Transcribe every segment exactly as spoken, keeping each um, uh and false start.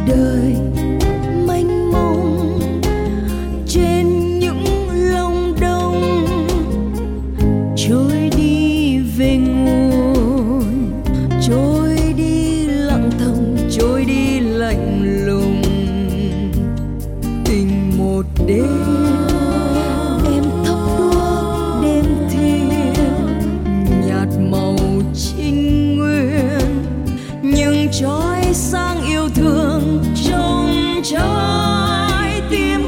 đời mênh mông trên những lòng đông, trôi đi về nguồn, trôi đi lặng thầm, trôi đi lạnh lùng. Tình một đêm em thắp đuốc đêm thiêng, nhạt màu trinh nguyên nhưng trói sáng yêu thương trong trái tim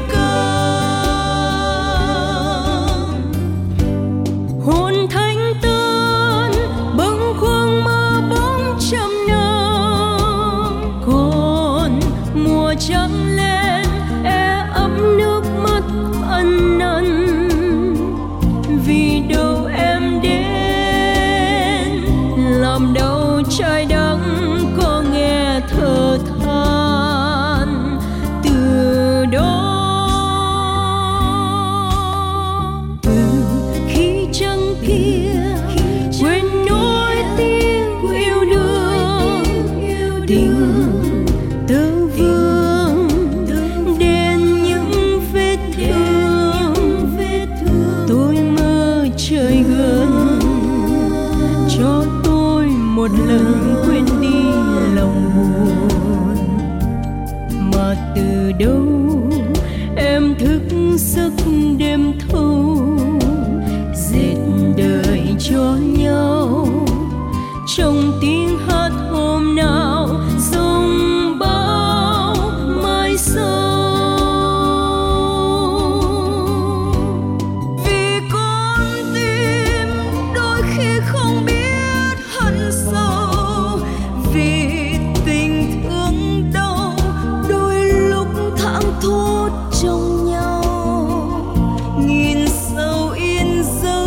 cơn. Hồn thanh tân bâng khuâng mơ bóng trăm năm, còn mùa trắng lên e ấm nước mắt ân ân. Vì đâu em đến làm đau trái đắng, có nghe thở than từ đó. Từ khi trăng kia quên nỗi tiếng yêu đương, tình tơ vương đến những vết thương. Tôi mơ trời gần cho tôi một lần quên đi lòng buồn. Mà từ đâu em thức giấc đêm thâu, dệt đời cho nhau trong tiếng hát hôm nào dòng bão mai sau. Vì con tim đôi khi không biết hận sâu, vì tình thương đau đôi lúc thảng thốt trong nhau. Nghìn sâu in dấu,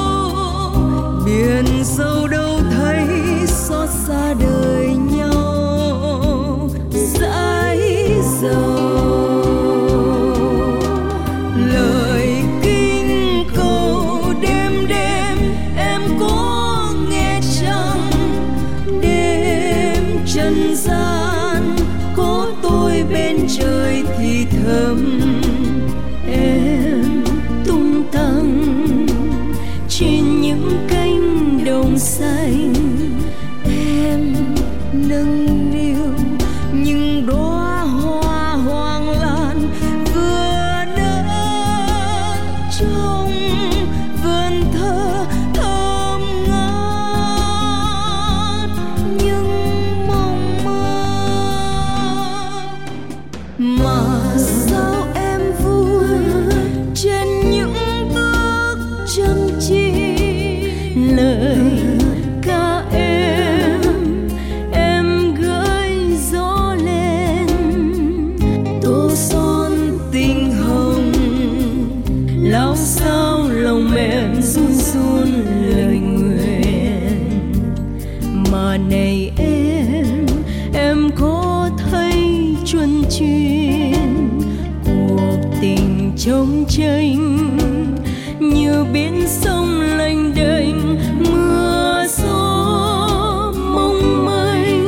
biển sâu đâu thấy xót xa đời nhau. Dãi dầu lời kinh cầu đêm đêm em có nghe chăng? Đêm trần gian có tôi bên trời thì thầm, em tung tăng trên những cánh đồng xanh. Em nâng niu những đóa hoa hoàng lan vừa nở trong vườn thơ thơm ngát nhưng mong mơ. Mà sao em vui trên những bước chân chi, lời ca em em gửi gió lên, tô son tình hồng lao sao lòng mềm run run lời nguyện. Mà này em em có thấy chuân chuyên cuộc tình trông tranh như biển sông lênh đênh mưa gió mong manh.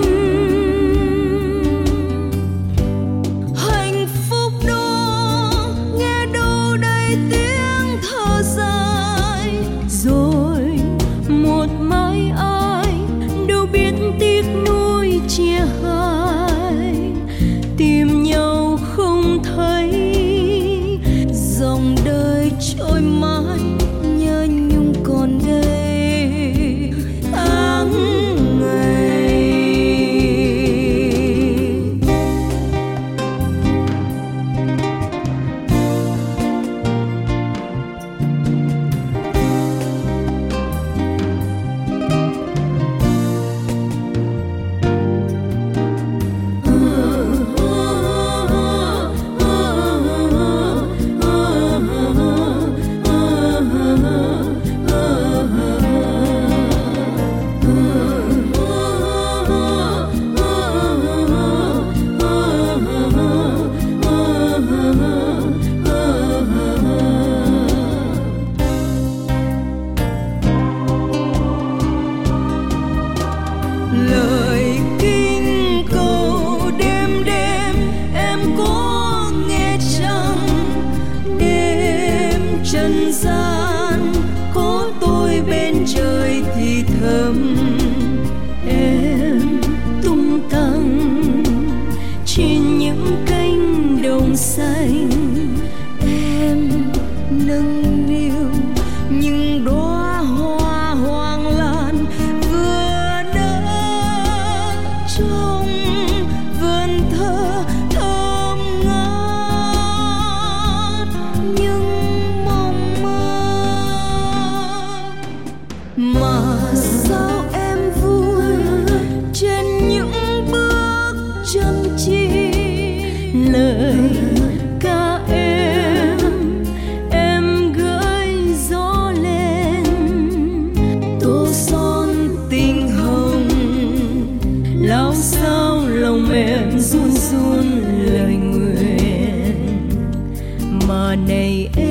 Hạnh phúc đó nghe đâu đây tiếng thở dài, rồi một mai ai đâu biết tiếc nuối chia hai. Tìm nhau không thấy dòng đời trôi mãi, nhớ nhung còn đây tháng ngày. gian có tôi bên trời thì thầm em tung tăng trên những cánh đồng xanh. Em nâng niu những đóa hoa hoàng lan vừa nở trong vườn thơ thơm ngát những mong mơ. Mà sao em vui trên những bước chân chi lời ca em em gửi gió lên tô son tình hồng. Lao sao lòng em run run lời nguyện mà này em